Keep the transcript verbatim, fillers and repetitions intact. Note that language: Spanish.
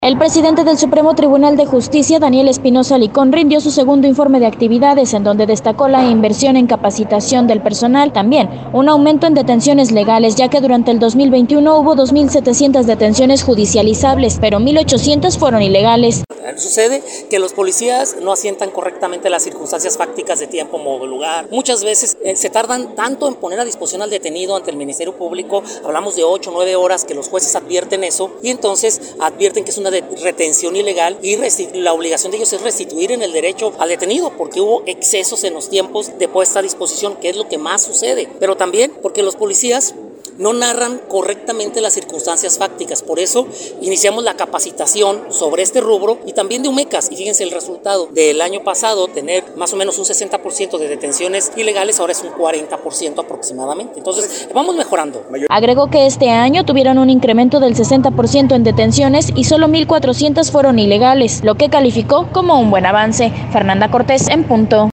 El presidente del Supremo Tribunal de Justicia, Daniel Espinosa Licón, rindió su segundo informe de actividades, en donde destacó la inversión en capacitación del personal, también un aumento en detenciones legales, ya que durante el dos mil veintiuno hubo dos mil setecientas detenciones judicializables, pero mil ochocientas fueron ilegales. Sucede que los policías no asientan correctamente las circunstancias fácticas de tiempo, modo, lugar. Muchas veces eh, se tardan tanto en poner a disposición al detenido ante el Ministerio Público, hablamos de ocho o nueve horas que los jueces advierten eso, y entonces advierten que es una de retención ilegal y la obligación de ellos es restituir en el derecho al detenido, porque hubo excesos en los tiempos de puesta a disposición, que es lo que más sucede, pero también porque los policías no narran correctamente las circunstancias fácticas. Por eso iniciamos la capacitación sobre este rubro y también de UMECAS. Y fíjense el resultado del año pasado, tener más o menos un sesenta por ciento de detenciones ilegales, ahora es un cuarenta por ciento aproximadamente. Entonces vamos mejorando. Agregó que este año tuvieron un incremento del sesenta por ciento en detenciones y solo mil cuatrocientas fueron ilegales, lo que calificó como un buen avance. Fernanda Cortés, en punto.